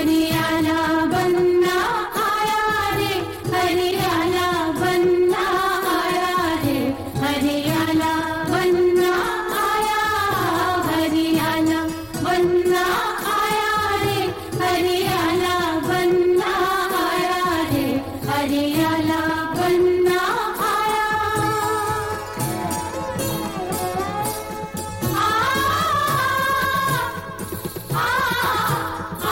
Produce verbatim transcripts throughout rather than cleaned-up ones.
हरियाला बन्ना आया रे, हरियाला बन्ना आया रे, हरियाला बन्ना आया, हरियाला बन्ना आया रे, हरियाला बन्ना आया रे, हरियाला बन्ना आया। आ, आ, आ,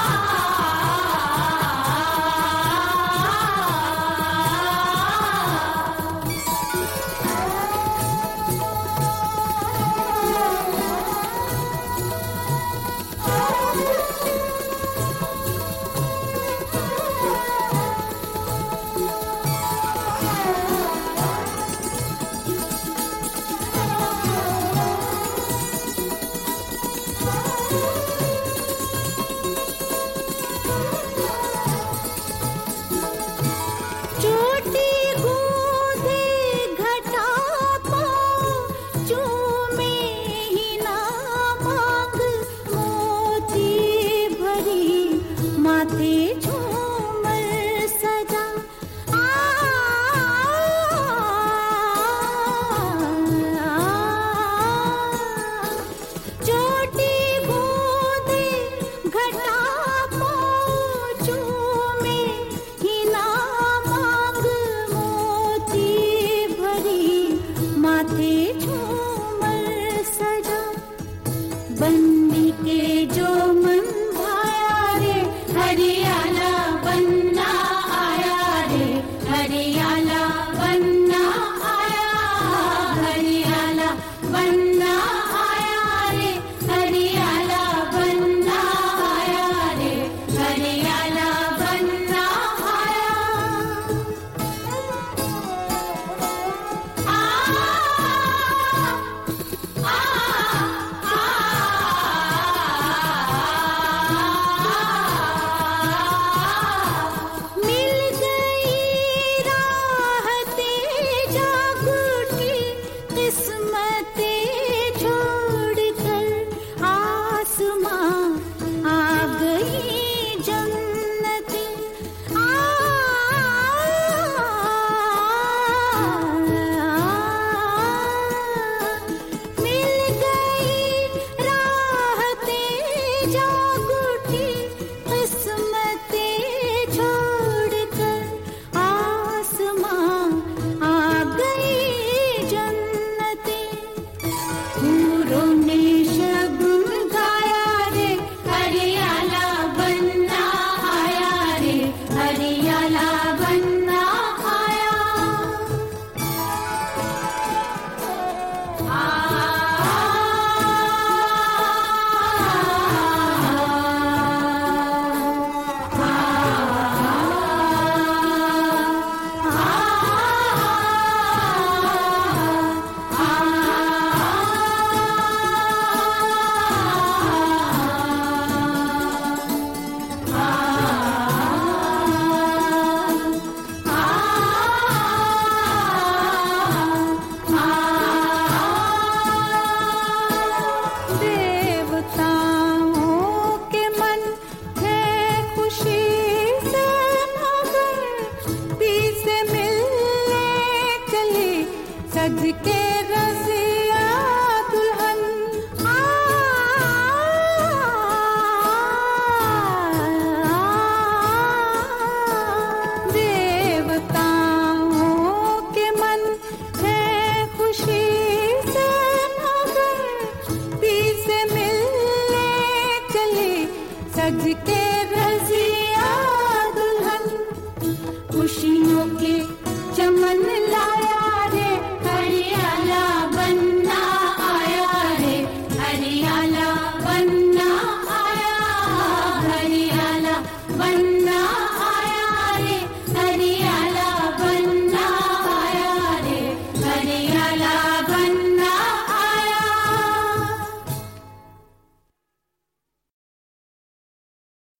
चोटी गूंजे घटा पाँव, चूमे ही ना मांग, मोती भरी माथे झूमर सजा। आ, चोटी गूंजे घटा पाँव, चूमे ही ना मांग, मोती भरी माथे झूमर सजा। बन्नी के जो मन भाया रे, हरियाला बन्ना आया रे, हरियाला बन्ना आया, हरियाला बन्ना आया रे, हरियाला बन्ना आया रे, हरियाला बन्ना आया। आ, आ, आ, मिल गई राहतें जागूटी, किस्मतें छोड़कर आसमां आ गई जन्नतें। आ, मिल गई राहतें जागूटी, किस्मतें छोड़कर आसमां आ गई जन्नतें। हूरों ने शगुन गाया रे, हरियाला बन्ना आया रे, हरियाला बन्ना आया। आ, देवताओं के मन है खुशी से मगर, पी से मिलने चली सज के रसिया दुल्हन। आ, देवताओं के मन है खुशी से मगर, पी से मिलने चली सज के रसिया दुल्हन। खुशियों के चमन लाया